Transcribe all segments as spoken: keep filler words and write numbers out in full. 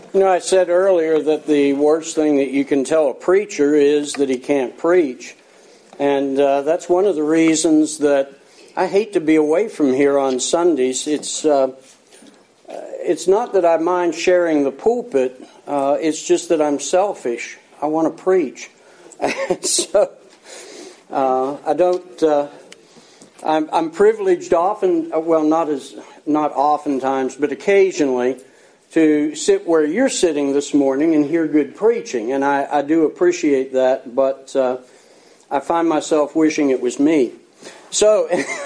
You know, I said earlier that the worst thing that you can tell a preacher is that he can't preach. And uh, that's one of the reasons that I hate to be away from here on Sundays. It's uh, it's not that I mind sharing the pulpit. Uh, it's just that I'm selfish. I want to preach. And so uh, I don't... Uh, I'm, I'm privileged often, well, not as not oftentimes, but occasionally, to sit where you're sitting this morning and hear good preaching. And I, I do appreciate that, but uh, I find myself wishing it was me. So,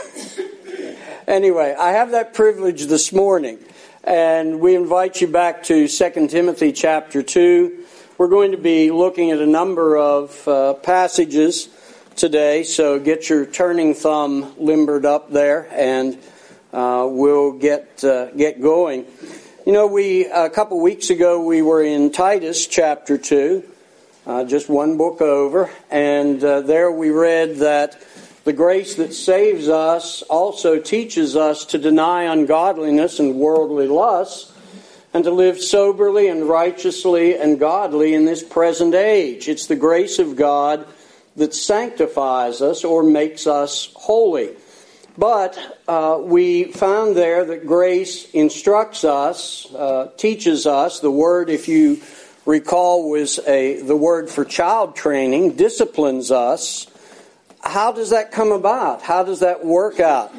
anyway, I have that privilege this morning. And we invite you back to Second Timothy chapter two. We're going to be looking at a number of uh, passages today, so get your turning thumb limbered up there, and uh, we'll get uh, get going. You know, we a couple weeks ago we were in Titus chapter two, uh, just one book over, and uh, there we read that the grace that saves us also teaches us to deny ungodliness and worldly lusts, and to live soberly and righteously and godly in this present age. It's the grace of God that sanctifies us or makes us holy. But uh, we found there that grace instructs us, uh, teaches us. The word, if you recall, was a the word for child training, disciplines us. How does that come about? How does that work out?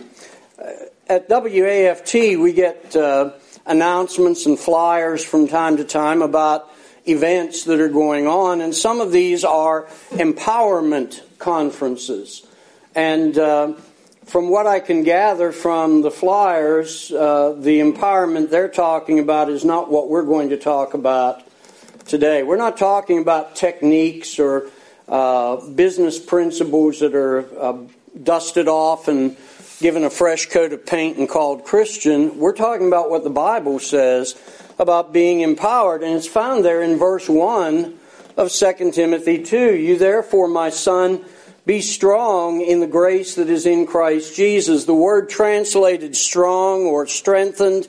At W A F T, we get uh, announcements and flyers from time to time about events that are going on, and some of these are empowerment conferences. And uh, from what I can gather from the flyers, uh, the empowerment they're talking about is not what we're going to talk about today. We're not talking about techniques or uh, business principles that are uh, dusted off and given a fresh coat of paint and called Christian. We're talking about what the Bible says about being empowered, and it's found there in verse one of Second Timothy two. You therefore, my son, be strong in the grace that is in Christ Jesus. The word translated strong or strengthened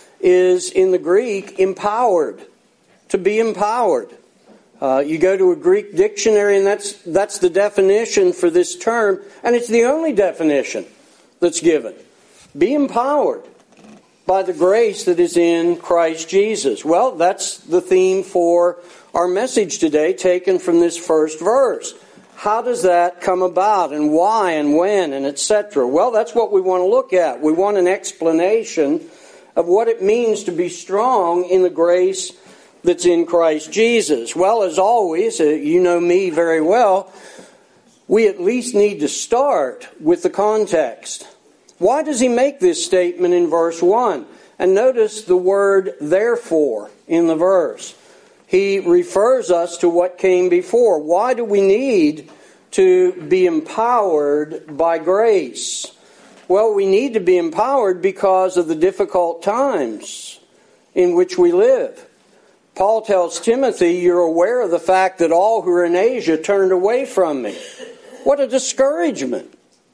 is in the Greek empowered, to be empowered. Uh, you go to a Greek dictionary and that's that's the definition for this term, and it's the only definition that's given. Be empowered by the grace that is in Christ Jesus. Well, that's the theme for our message today, taken from this first verse. How does that come about, and why, and when, and et cetera? Well, that's what we want to look at. We want an explanation of what it means to be strong in the grace that's in Christ Jesus. Well, as always, uh, you know me very well, we at least need to start with the context. Why does he make this statement in verse one? And notice the word therefore in the verse. He refers us to what came before. Why do we need to be empowered by grace? Well, we need to be empowered because of the difficult times in which we live. Paul tells Timothy, you're aware of the fact that all who are in Asia turned away from me. What a discouragement.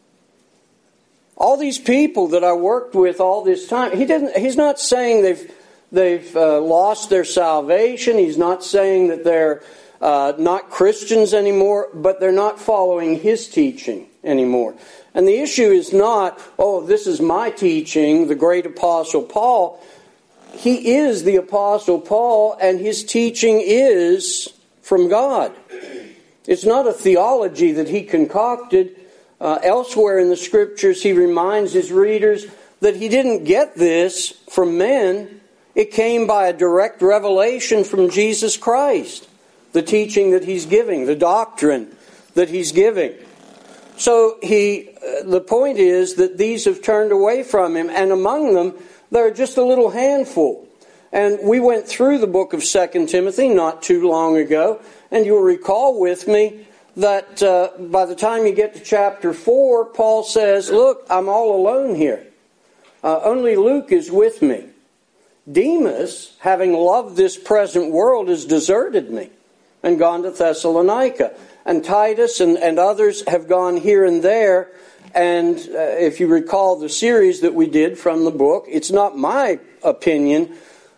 All these people that I worked with all this time, he didn't. He's not saying they've they've uh, lost their salvation. He's not saying that they're uh, not Christians anymore, but they're not following his teaching anymore. And the issue is not, oh, this is my teaching, the great Apostle Paul. He is the Apostle Paul, and his teaching is from God. It's not a theology that he concocted. Uh, elsewhere in the Scriptures, he reminds his readers that he didn't get this from men. It came by a direct revelation from Jesus Christ, the teaching that he's giving, the doctrine that he's giving. So he, uh, the point is that these have turned away from him, and among them, there are just a little handful. And we went through the book of Second Timothy not too long ago, and you'll recall with me that uh, by the time you get to chapter four, Paul says, look, I'm all alone here. Uh, only Luke is with me. Demas, having loved this present world, has deserted me and gone to Thessalonica. And Titus and, and others have gone here and there. And uh, if you recall the series that we did from the book, it's not my opinion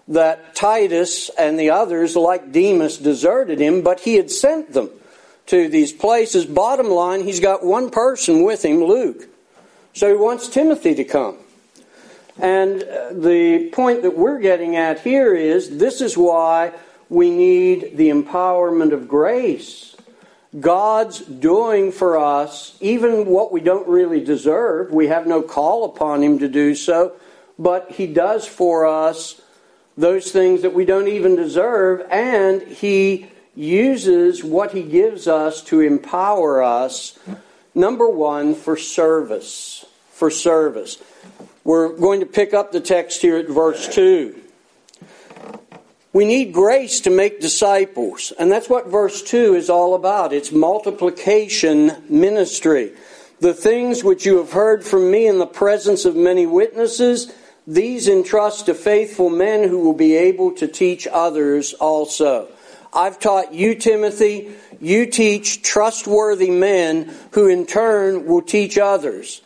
that Titus and the others, like Demas, deserted him, but he had sent them to these places. Bottom line, he's got one person with him, Luke. So he wants Timothy to come. And the point that we're getting at here is, this is why we need the empowerment of grace. God's doing for us even what we don't really deserve. We have no call upon Him to do so, but He does for us those things that we don't even deserve, and He uses what He gives us to empower us, number one, for service. For service. We're going to pick up the text here at verse two. We need grace to make disciples. And that's what verse two is all about. It's multiplication ministry. The things which you have heard from me in the presence of many witnesses, these entrust to faithful men who will be able to teach others also. I've taught you, Timothy. You teach trustworthy men who in turn will teach others.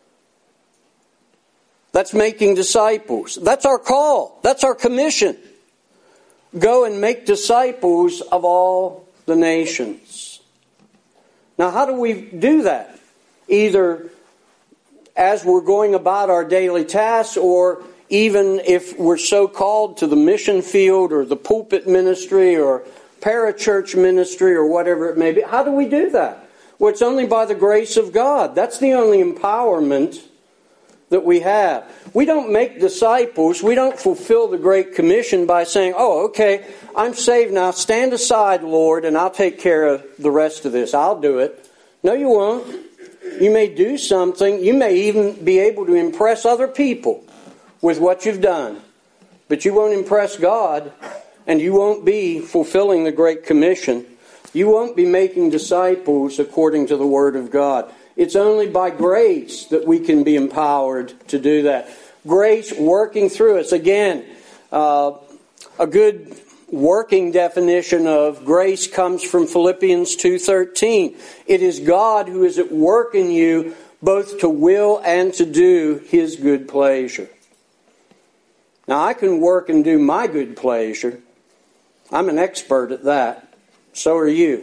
That's making disciples. That's our call. That's our commission. Go and make disciples of all the nations. Now, how do we do that? Either as we're going about our daily tasks, or even if we're so called to the mission field or the pulpit ministry or parachurch ministry or whatever it may be. How do we do that? Well, it's only by the grace of God. That's the only empowerment that we have. We don't make disciples. We don't fulfill the Great Commission by saying, oh, okay, I'm saved now. Stand aside, Lord, and I'll take care of the rest of this. I'll do it. No, you won't. You may do something. You may even be able to impress other people with what you've done. But you won't impress God, and you won't be fulfilling the Great Commission. You won't be making disciples according to the Word of God. It's only by grace that we can be empowered to do that. Grace working through us. Again, uh, a good working definition of grace comes from Philippians two thirteen. It is God who is at work in you both to will and to do His good pleasure. Now, I can work and do my good pleasure. I'm an expert at that. So are you.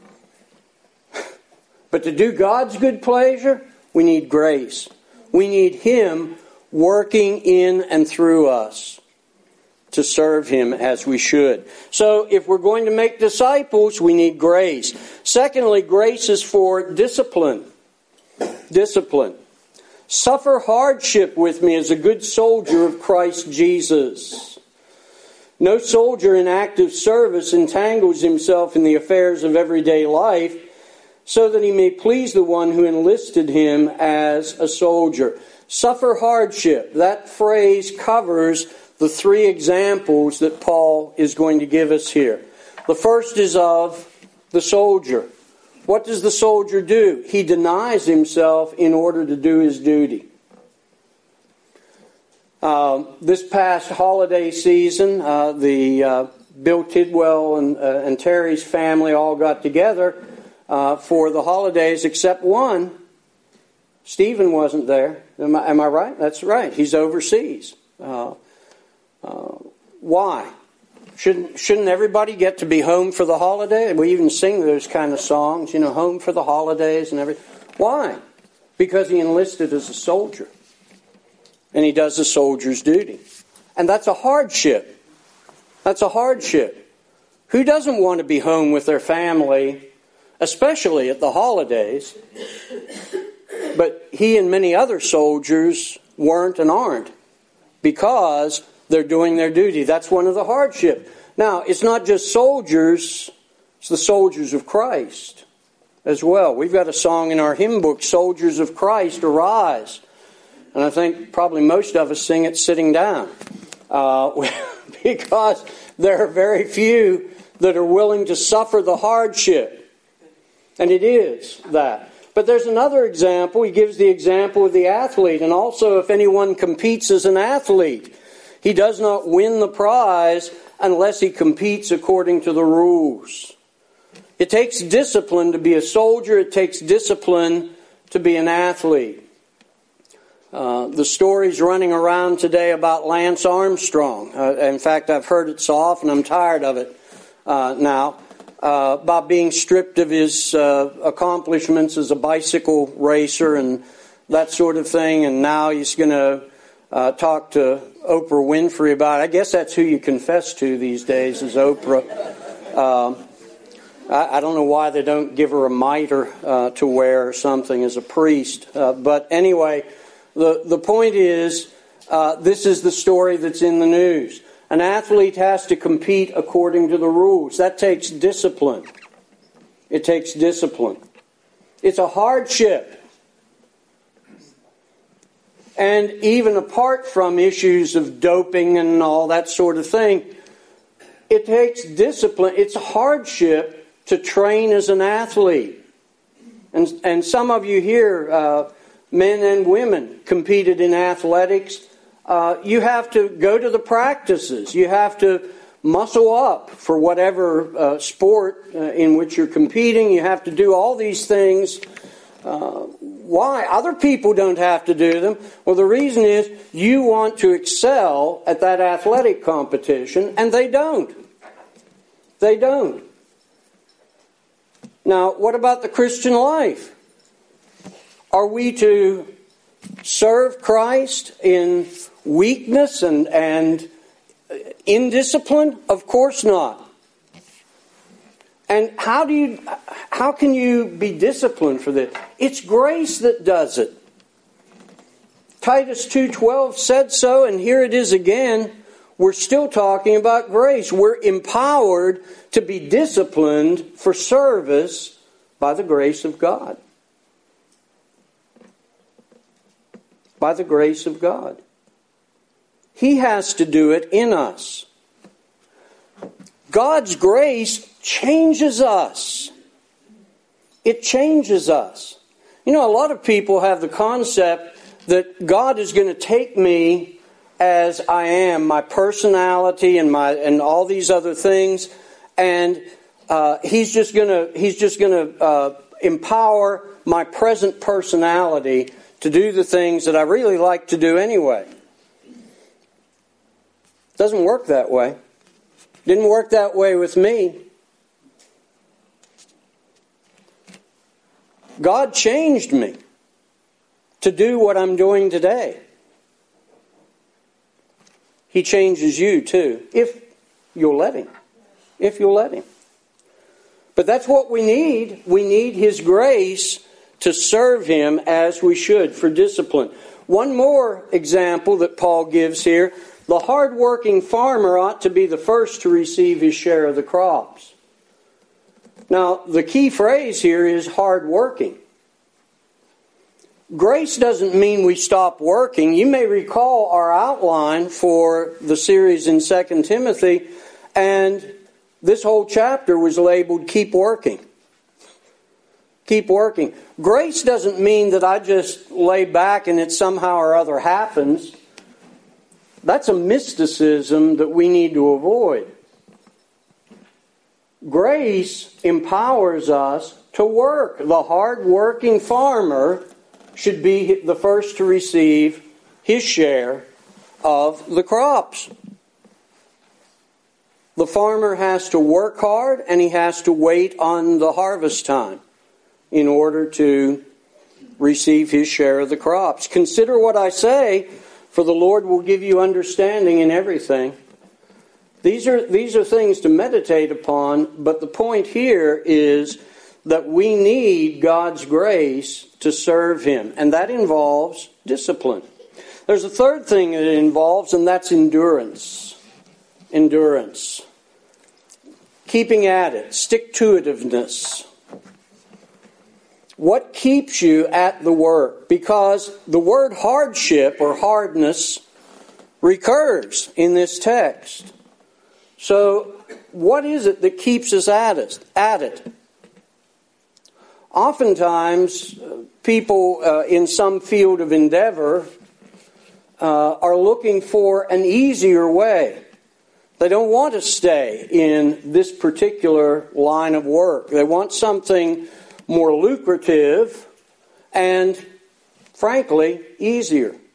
But to do God's good pleasure, we need grace. We need Him working in and through us to serve Him as we should. So if we're going to make disciples, we need grace. Secondly, grace is for discipline. Discipline. Suffer hardship with me as a good soldier of Christ Jesus. No soldier in active service entangles himself in the affairs of everyday life, so that he may please the one who enlisted him as a soldier. Suffer hardship. That phrase covers the three examples that Paul is going to give us here. The first is of the soldier. What does the soldier do? He denies himself in order to do his duty. Uh, this past holiday season, uh, the uh, Bill Tidwell and, uh, and Terry's family all got together Uh, for the holidays, except one. Stephen wasn't there. Am I, am I right? That's right. He's overseas. Uh, uh, why? Shouldn't shouldn't everybody get to be home for the holiday? We even sing those kind of songs, you know, home for the holidays and everything. Why? Because he enlisted as a soldier. And he does a soldier's duty. And that's a hardship. That's a hardship. Who doesn't want to be home with their family, especially at the holidays? But he and many other soldiers weren't and aren't, because they're doing their duty. That's one of the hardships. Now, it's not just soldiers, it's the soldiers of Christ as well. We've got a song in our hymn book, Soldiers of Christ, Arise. And I think probably most of us sing it sitting down. Uh, because there are very few that are willing to suffer the hardship. And it is that. But there's another example. He gives the example of the athlete. And also, if anyone competes as an athlete, he does not win the prize unless he competes according to the rules. It takes discipline to be a soldier. It takes discipline to be an athlete. Uh, the stories running around today about Lance Armstrong. Uh, in fact, I've heard it so often, I'm tired of it uh, now. Uh, about being stripped of his uh, accomplishments as a bicycle racer and that sort of thing. And now he's going to uh, talk to Oprah Winfrey about it. I guess that's who you confess to these days is Oprah. Uh, I, I don't know why they don't give her a mitre uh, to wear or something as a priest. Uh, but anyway, the, the point is, uh, this is the story that's in the news. An athlete has to compete according to the rules. That takes discipline. It takes discipline. It's a hardship. And even apart from issues of doping and all that sort of thing, it takes discipline. It's a hardship to train as an athlete. And, and some of you here, uh, men and women, competed in athletics. Uh, you have to go to the practices. You have to muscle up for whatever uh, sport uh, in which you're competing. You have to do all these things. Uh, why? Other people don't have to do them. Well, the reason is you want to excel at that athletic competition, and they don't. They don't. Now, what about the Christian life? Are we to serve Christ in weakness and, and indiscipline? Of course not. And how do you, how can you be disciplined for this? It's grace that does it. Titus two twelve said so, and here it is again. We're still talking about grace. We're empowered to be disciplined for service by the grace of God. By the grace of God. He has to do it in us. God's grace changes us. It changes us. You know, a lot of people have the concept that God is going to take me as I am, my personality and my and all these other things, and uh, He's just going to He's just going to uh, empower my present personality to do the things that I really like to do anyway. Doesn't work that way. Didn't work that way with me. God changed me to do what I'm doing today. He changes you too, if you'll let Him. If you'll let Him. But that's what we need. We need His grace to serve Him as we should for discipline. One more example that Paul gives here. The hard-working farmer ought to be the first to receive his share of the crops. Now, the key phrase here is hard-working. Grace doesn't mean we stop working. You may recall our outline for the series in Second Timothy, and this whole chapter was labeled Keep Working. Keep working. Grace doesn't mean that I just lay back and it somehow or other happens. That's a mysticism that we need to avoid. Grace empowers us to work. The hard-working farmer should be the first to receive his share of the crops. The farmer has to work hard and he has to wait on the harvest time in order to receive his share of the crops. Consider what I say, for the Lord will give you understanding in everything. These are, these are things to meditate upon, but the point here is that we need God's grace to serve Him, and that involves discipline. There's a third thing that it involves, and that's endurance. Endurance. Keeping at it. Stick-to-itiveness. What keeps you at the work? Because the word hardship or hardness recurs in this text. So, what is it that keeps us at it? At it? Oftentimes, people uh, in some field of endeavor uh, are looking for an easier way. They don't want to stay in this particular line of work. They want something more lucrative and, frankly, easier.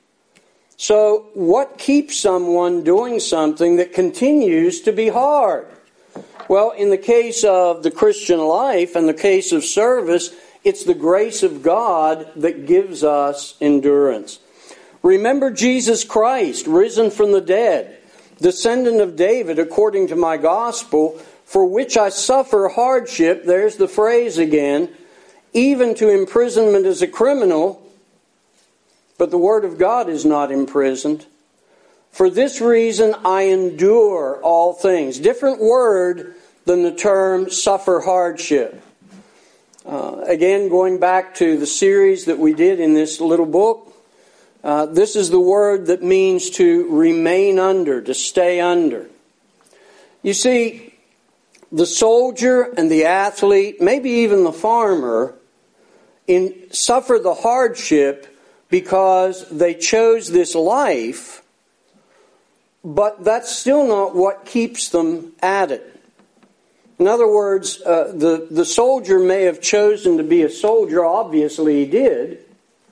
So, what keeps someone doing something that continues to be hard? Well, in the case of the Christian life and the case of service, it's the grace of God that gives us endurance. Remember Jesus Christ, risen from the dead, descendant of David according to my gospel, for which I suffer hardship, there's the phrase again, even to imprisonment as a criminal, but the Word of God is not imprisoned. For this reason I endure all things. Different word than the term suffer hardship. Uh, again, going back to the series that we did in this little book, uh, this is the word that means to remain under, to stay under. You see, the soldier and the athlete, maybe even the farmer, in, suffer the hardship because they chose this life, but that's still not what keeps them at it. In other words, uh, the, the soldier may have chosen to be a soldier, obviously he did,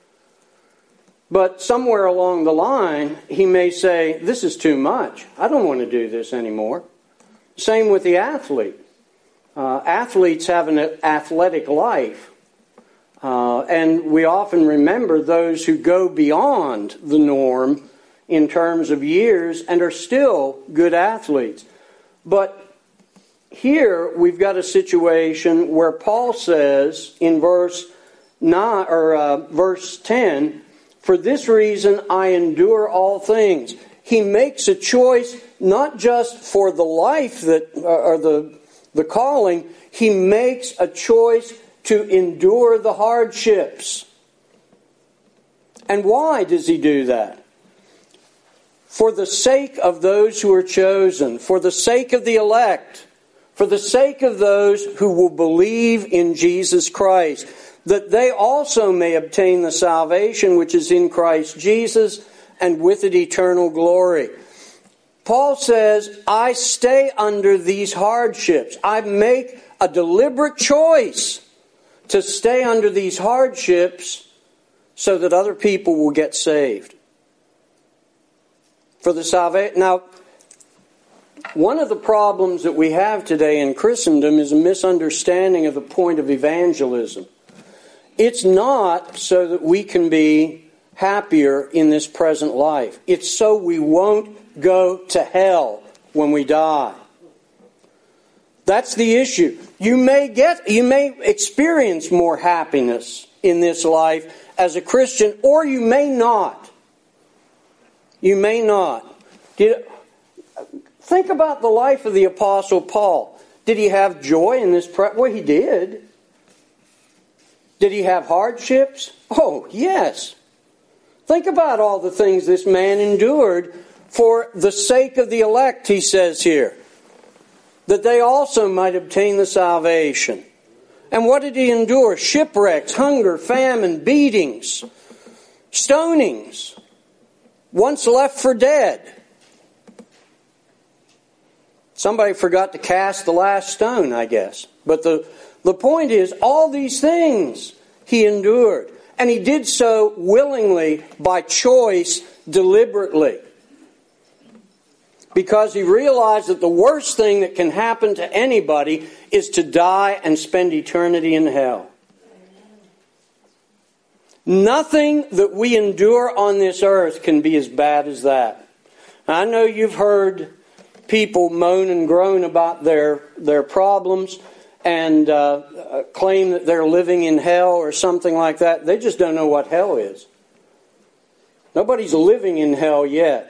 but somewhere along the line he may say, this is too much, I don't want to do this anymore. Same with the athlete. Uh, athletes have an athletic life. Uh, and we often remember those who go beyond the norm in terms of years and are still good athletes. But here we've got a situation where Paul says in verse nine or uh, verse ten, for this reason I endure all things. He makes a choice not just for the life that or the the calling. He makes a choice to endure the hardships. And why does he do that? For the sake of those who are chosen, for the sake of the elect, for the sake of those who will believe in Jesus Christ, that they also may obtain the salvation which is in Christ Jesus, and with it eternal glory. Paul says, I stay under these hardships. I make a deliberate choice to stay under these hardships so that other people will get saved. For the salvation. Now, one of the problems that we have today in Christendom is a misunderstanding of the point of evangelism. It's not so that we can be happier in this present life. It's so we won't go to hell when we die. That's the issue. You may get, you may experience more happiness in this life as a Christian, or you may not. You may not. Did, think about the life of the Apostle Paul. Did he have joy in this? Pre- well, he did. Did he have hardships? Oh, yes. Think about all the things this man endured for the sake of the elect, he says here, that they also might obtain the salvation. And what did he endure? Shipwrecks, hunger, famine, beatings, stonings, once left for dead. Somebody forgot to cast the last stone, I guess. But the, the point is, all these things he endured. And he did so willingly, by choice, deliberately. Because he realized that the worst thing that can happen to anybody is to die and spend eternity in hell. Nothing that we endure on this earth can be as bad as that. I know you've heard people moan and groan about their, their problems and uh, claim that they're living in hell or something like that. They just don't know what hell is. Nobody's living in hell yet.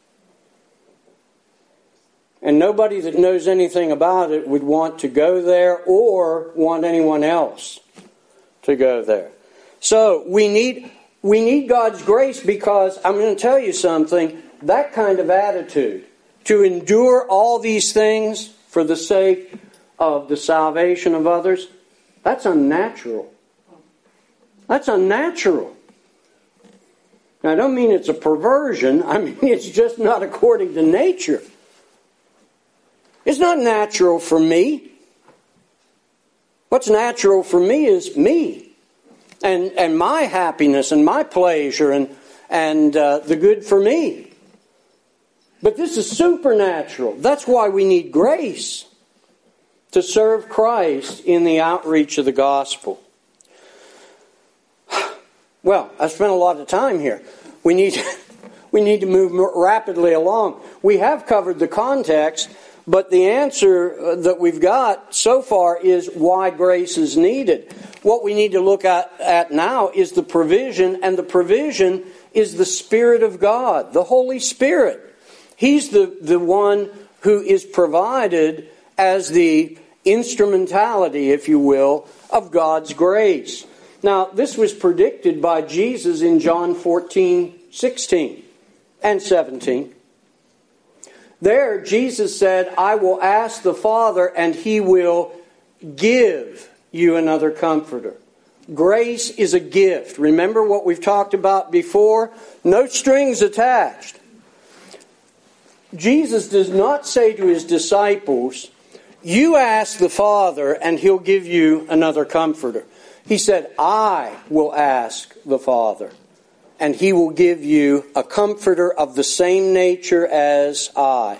And nobody that knows anything about it would want to go there or want anyone else to go there. So we need we need God's grace, because I'm going to tell you something, that kind of attitude, to endure all these things for the sake of the salvation of others, that's unnatural. That's unnatural. Now, I don't mean it's a perversion. I mean it's just not according to nature. It's not natural for me. What's natural for me is me. And and my happiness and my pleasure and, and uh, the good for me. But this is supernatural. That's why we need grace to serve Christ in the outreach of the gospel. Well, I've spent a lot of time here. We need, we need to move more rapidly along. We have covered the context, but the answer that we've got so far is why grace is needed. What we need to look at, at now is the provision, and the provision is the Spirit of God, the Holy Spirit. He's the, the one who is provided as the instrumentality, if you will, of God's grace. Now, this was predicted by Jesus in John fourteen, sixteen and seventeen. There, Jesus said, I will ask the Father, and He will give you another comforter. Grace is a gift. Remember what we've talked about before? No strings attached. Jesus does not say to His disciples, you ask the Father and He'll give you another comforter. He said, I will ask the Father and He will give you a comforter of the same nature as I.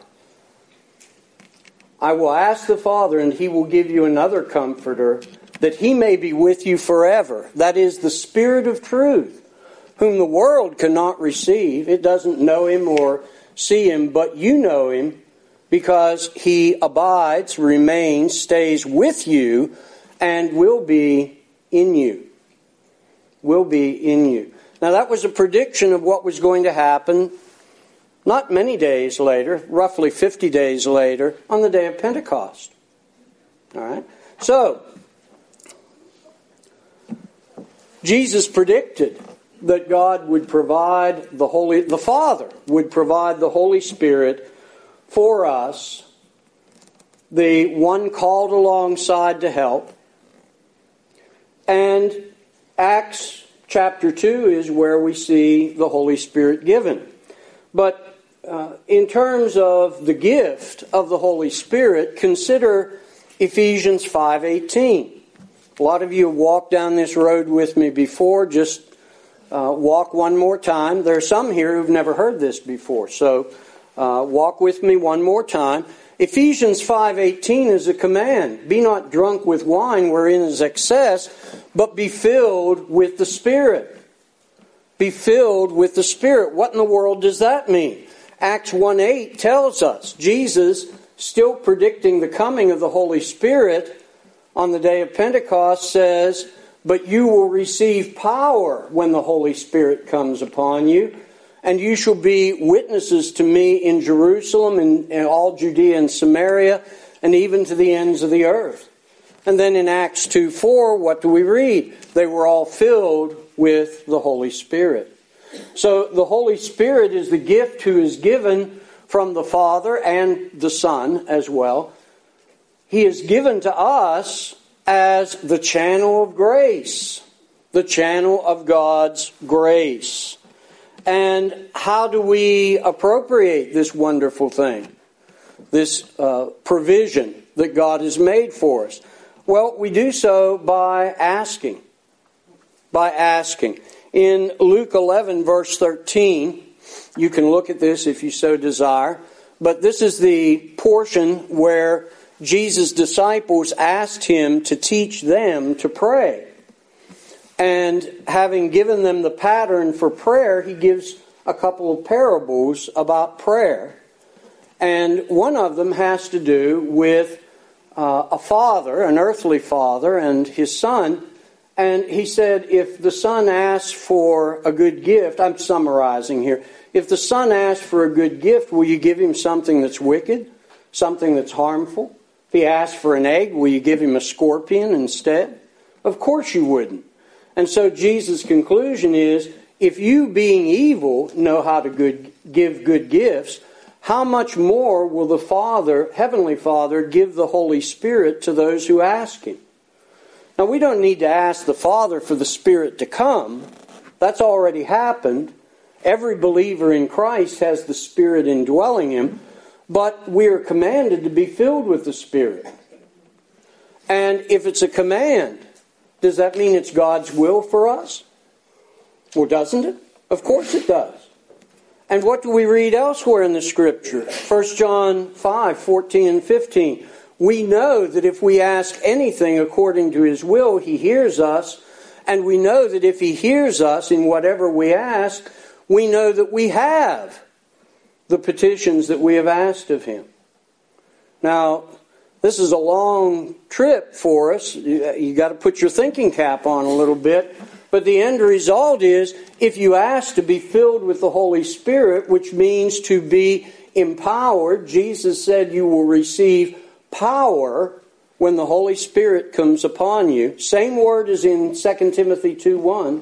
I will ask the Father and He will give you another comforter that He may be with you forever. That is the Spirit of truth, whom the world cannot receive. It doesn't know Him or see Him, but you know Him because He abides, remains, stays with you, and will be in you. Will be in you. Now that was a prediction of what was going to happen not many days later, roughly fifty days later, on the day of Pentecost. All right? So, Jesus predicted that God would provide the Holy, the Father would provide the Holy Spirit for us, the one called alongside to help. And Acts chapter two is where we see the Holy Spirit given. But uh, in terms of the gift of the Holy Spirit, consider Ephesians five eighteen. A lot of you have walked down this road with me before. Just uh, walk one more time. There are some here who've never heard this before, so uh, walk with me one more time. Ephesians five eighteen is a command. Be not drunk with wine wherein is excess, but be filled with the Spirit. Be filled with the Spirit. What in the world does that mean? Acts one eight tells us, Jesus, still predicting the coming of the Holy Spirit on the day of Pentecost, says, but you will receive power when the Holy Spirit comes upon you, and you shall be witnesses to me in Jerusalem and, and all Judea and Samaria, and even to the ends of the earth. And then in Acts two four, what do we read? They were all filled with the Holy Spirit. So the Holy Spirit is the gift who is given from the Father and the Son as well. He is given to us as the channel of grace, the channel of God's grace. And how do we appropriate this wonderful thing, this uh, provision that God has made for us? Well, we do so by asking. By asking. In Luke eleven, verse thirteen, you can look at this if you so desire, but this is the portion where Jesus' disciples asked Him to teach them to pray. And having given them the pattern for prayer, He gives a couple of parables about prayer. And one of them has to do with uh, a father, an earthly father, and his son. And he said, if the son asks for a good gift, I'm summarizing here, if the son asks for a good gift, will you give him something that's wicked, something that's harmful? If he asks for an egg, will you give him a scorpion instead? Of course you wouldn't. And so Jesus' conclusion is, if you being evil know how to good, give good gifts, how much more will the Father, Heavenly Father, give the Holy Spirit to those who ask Him? Now, we don't need to ask the Father for the Spirit to come. That's already happened. Every believer in Christ has the Spirit indwelling him, but we are commanded to be filled with the Spirit. And if it's a command, does that mean it's God's will for us? Well, doesn't it? Of course it does. And what do we read elsewhere in the Scripture? First John five, fourteen and fifteen. We know that if we ask anything according to His will, He hears us. And we know that if He hears us in whatever we ask, we know that we have the petitions that we have asked of Him. Now, this is a long trip for us. You've got to put your thinking cap on a little bit. But the end result is, if you ask to be filled with the Holy Spirit, which means to be empowered, Jesus said you will receive power when the Holy Spirit comes upon you. Same word as in Second Timothy two one.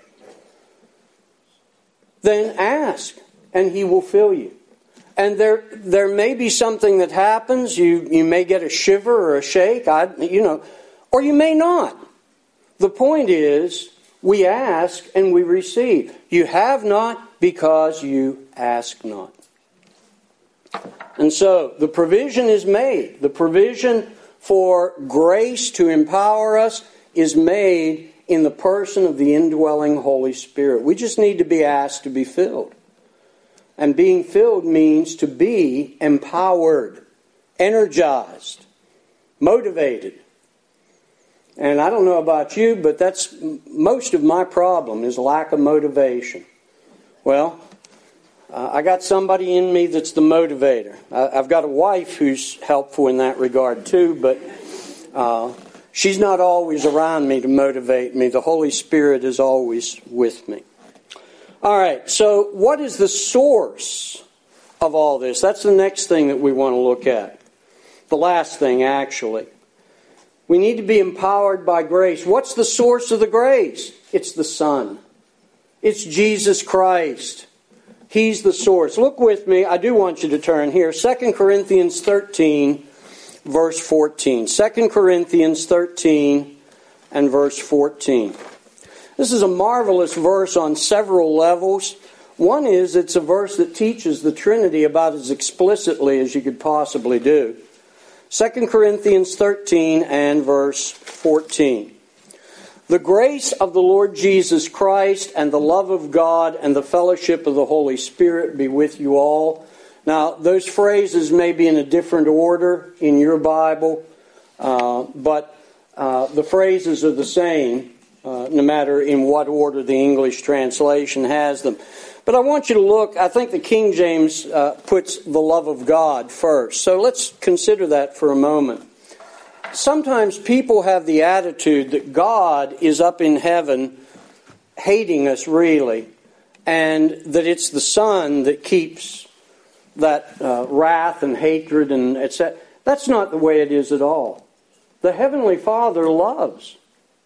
Then ask, and He will fill you. And there there may be something that happens. You, you may get a shiver or a shake, I, you know, or you may not. The point is, we ask and we receive. You have not because you ask not. And so, the provision is made. The provision for grace to empower us is made in the person of the indwelling Holy Spirit. We just need to be asked to be filled. And being filled means to be empowered, energized, motivated. And I don't know about you, but that's most of my problem is lack of motivation. Well, uh, I got somebody in me that's the motivator. I, I've got a wife who's helpful in that regard too, but uh, she's not always around me to motivate me. The Holy Spirit is always with me. All right, so what is the source of all this? That's the next thing that we want to look at. The last thing, actually. We need to be empowered by grace. What's the source of the grace? It's the Son. It's Jesus Christ. He's the source. Look with me. I do want you to turn here. Second Corinthians thirteen, verse fourteen. Second Corinthians thirteen and verse fourteen. This is a marvelous verse on several levels. One is it's a verse that teaches the Trinity about as explicitly as you could possibly do. Second Corinthians thirteen and verse fourteen. The grace of the Lord Jesus Christ and the love of God and the fellowship of the Holy Spirit be with you all. Now, those phrases may be in a different order in your Bible, uh, but uh, the phrases are the same, uh, no matter in what order the English translation has them. But I want you to look, I think the King James uh, puts the love of God first. So let's consider that for a moment. Sometimes people have the attitude that God is up in heaven hating us really, and that it's the Son that keeps that uh, wrath and hatred and et cetera. That's not the way it is at all. The Heavenly Father loves.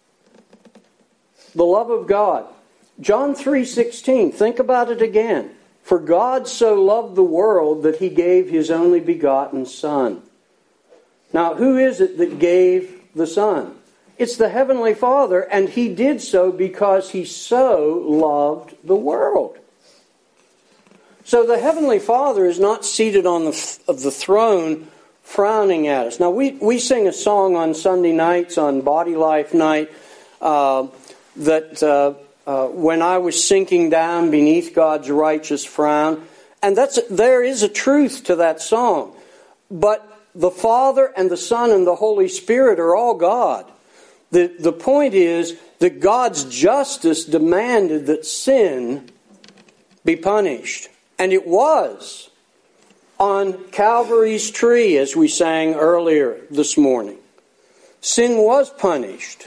The love of God. John three sixteen, think about it again. For God so loved the world that He gave His only begotten Son. Now, who is it that gave the Son? It's the Heavenly Father, and He did so because He so loved the world. So the Heavenly Father is not seated on the, of the throne frowning at us. Now, we, we sing a song on Sunday nights, on Body Life Night, uh, that... Uh, Uh, when I was sinking down beneath God's righteous frown. And that's there is a truth to that song. But the Father and the Son and the Holy Spirit are all God. The, the point is that God's justice demanded that sin be punished. And it was on Calvary's tree, as we sang earlier this morning. Sin was punished.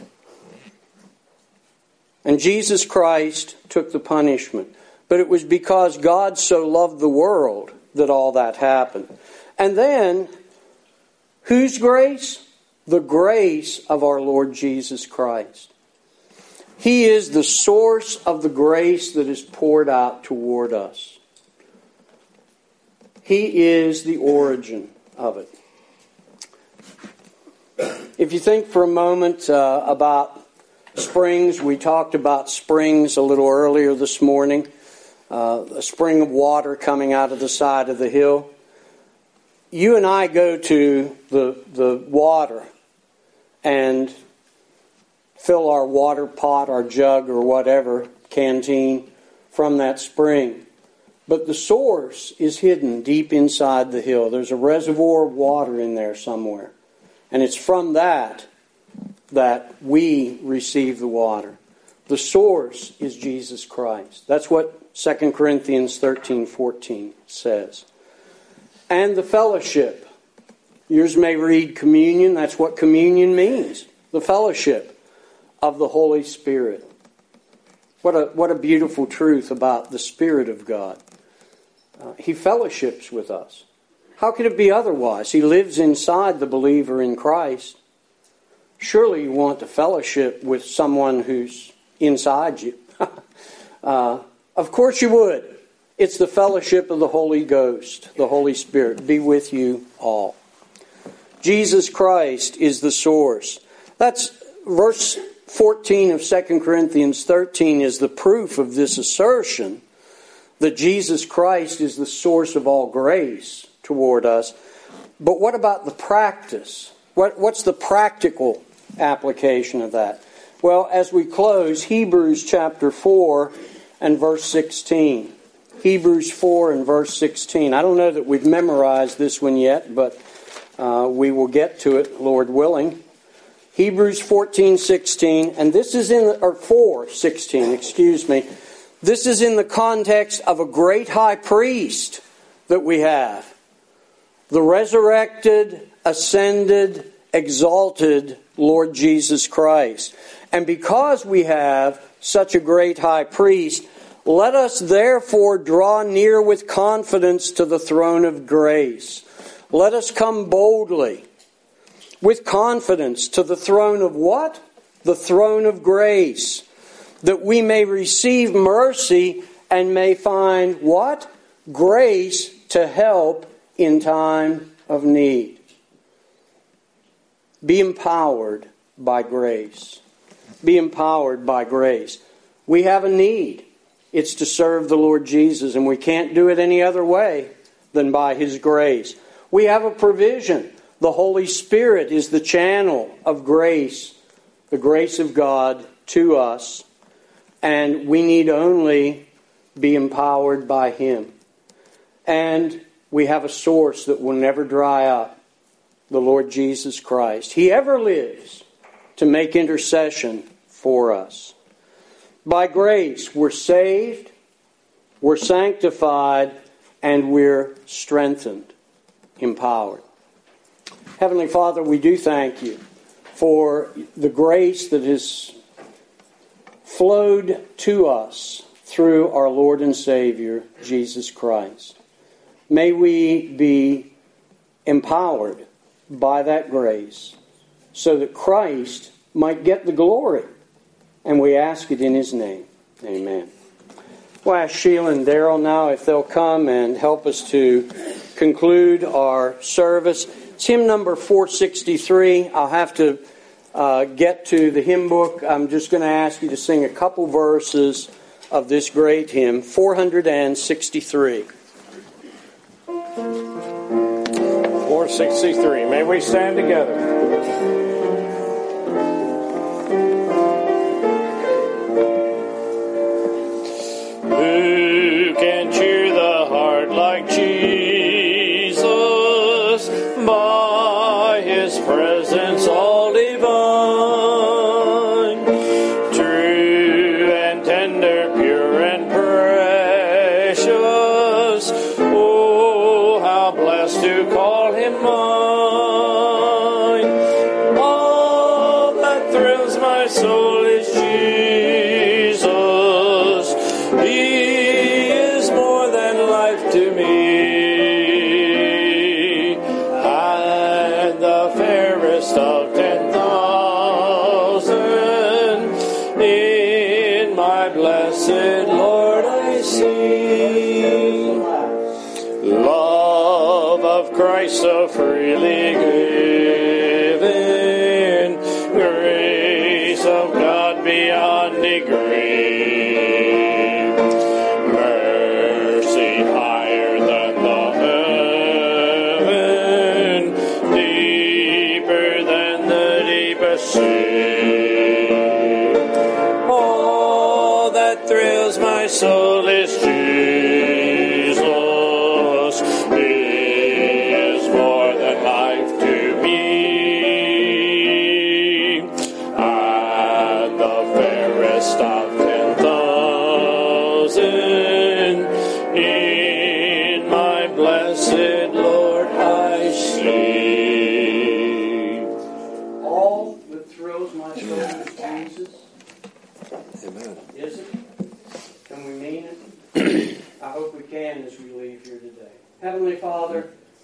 And Jesus Christ took the punishment. But it was because God so loved the world that all that happened. And then, whose grace? The grace of our Lord Jesus Christ. He is the source of the grace that is poured out toward us. He is the origin of it. If you think for a moment uh, about springs, we talked about springs a little earlier this morning. Uh, a spring of water coming out of the side of the hill. You and I go to the the water and fill our water pot, our jug or whatever, canteen, from that spring. But the source is hidden deep inside the hill. There's a reservoir of water in there somewhere. And it's from that that we receive the water. The source is Jesus Christ. That's what Second Corinthians thirteen fourteen says. And the fellowship. Yours may read communion. That's what communion means. The fellowship of the Holy Spirit. What a, what a beautiful truth about the Spirit of God. Uh, he fellowships with us. How could it be otherwise? He lives inside the believer in Christ. Surely you want to fellowship with someone who's inside you. uh, of course you would. It's the fellowship of the Holy Ghost, the Holy Spirit. Be with you all. Jesus Christ is the source. That's verse fourteen of Second Corinthians thirteen is the proof of this assertion that Jesus Christ is the source of all grace toward us. But what about the practice? What, what's the practical application of that? Well, as we close, Hebrews chapter four and verse sixteen. Hebrews four and verse sixteen. I don't know that we've memorized this one yet, but uh, we will get to it, Lord willing. Hebrews fourteen sixteen, and this is in, or four sixteen, excuse me. This is in the context of a great high priest that we have. The resurrected, ascended, exalted Lord Jesus Christ. And because we have such a great high priest, let us therefore draw near with confidence to the throne of grace. Let us come boldly with confidence to the throne of what? The throne of grace. That we may receive mercy and may find what? Grace to help in time of need. Be empowered by grace. Be empowered by grace. We have a need. It's to serve the Lord Jesus, and we can't do it any other way than by His grace. We have a provision. The Holy Spirit is the channel of grace, the grace of God to us, and we need only be empowered by Him. And we have a source that will never dry up, the Lord Jesus Christ. He ever lives to make intercession for us. By grace, we're saved, we're sanctified, and we're strengthened, empowered. Heavenly Father, we do thank you for the grace that has flowed to us through our Lord and Savior, Jesus Christ. May we be empowered by that grace so that Christ might get the glory. And we ask it in His name. Amen. We'll ask Sheila and Daryl now if they'll come and help us to conclude our service. It's hymn number four sixty-three. I'll have to uh, get to the hymn book. I'm just going to ask you to sing a couple verses of this great hymn, four sixty-three. four sixty-three. May we stand together. Who can cheer the heart like Jesus by His presence all divine? True and tender, pure and precious. Oh, how blessed to call Him mine. All that thrills my soul is Jesus. He is more than life to me, and the fairest of ten thousand. In my blessed Lord I see. Love of Christ so freely given, grace of God beyond degree. All that thrills my soul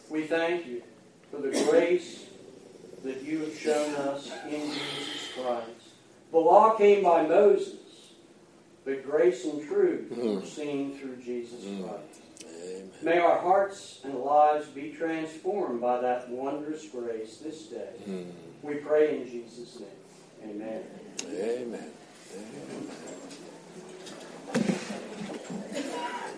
We thank you for the grace that you have shown us in Jesus Christ. The law came by Moses, but grace and truth were seen through Jesus Christ. Amen. May our hearts and lives be transformed by that wondrous grace this day. Mm. We pray in Jesus' name. Amen. Amen. Amen.